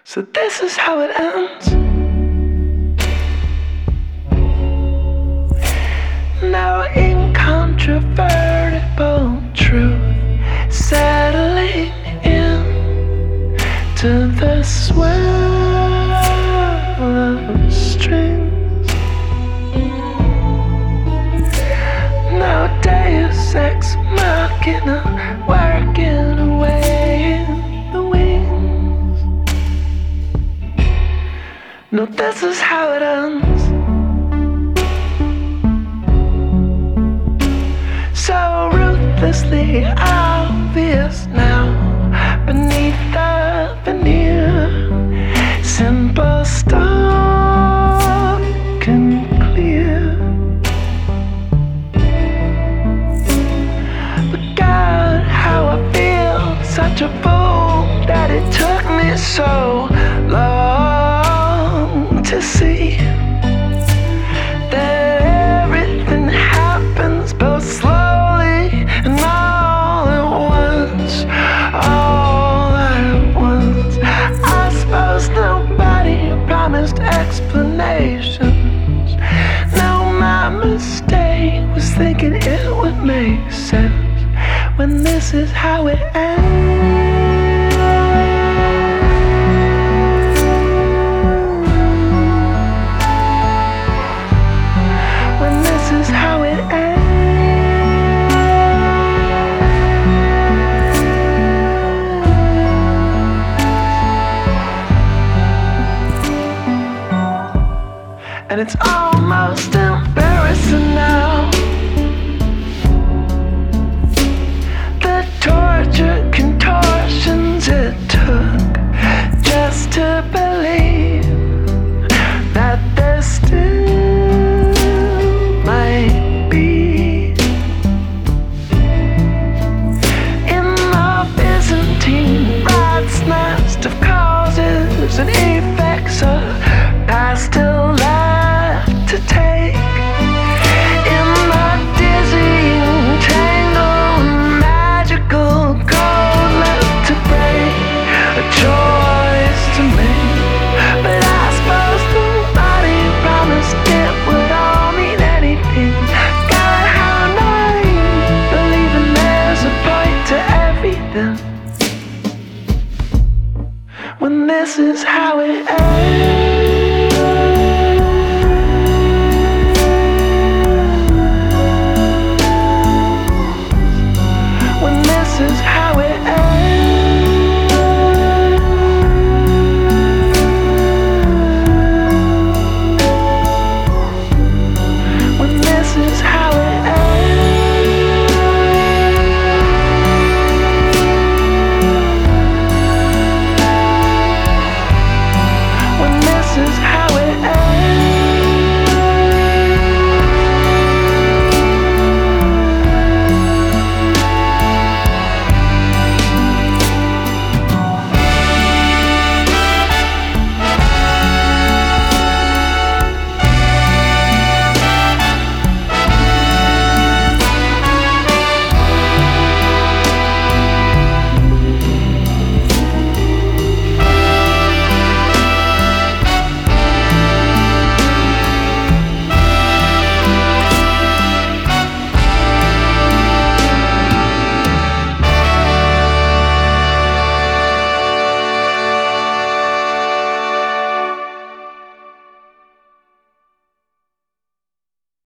So this is how it ends. No incontrovertible truth settling in to the swell of strings. No deus ex machina working away in the wings. No, this is how it ends. So ruthlessly obvious now, beneath the veneer, simple, stark and clear. But God, how I feel such a fool that it took me so long to see that everything happens both slowly and all at once. All at once. I suppose nobody promised explanations. No, my mistake was thinking it would make sense when this is how it ends. When this is how it ends. And it's almost embarrassing now, the torture contortions it took just to believe that there still might be in the Byzantine rat's nest of causes and effects of past still left to take. In the dizzying tangle, magical code left to break, a choice to make. But I suppose nobody promised it would all mean anything. God, how naive, believing there's a point to everything when this is how it ends.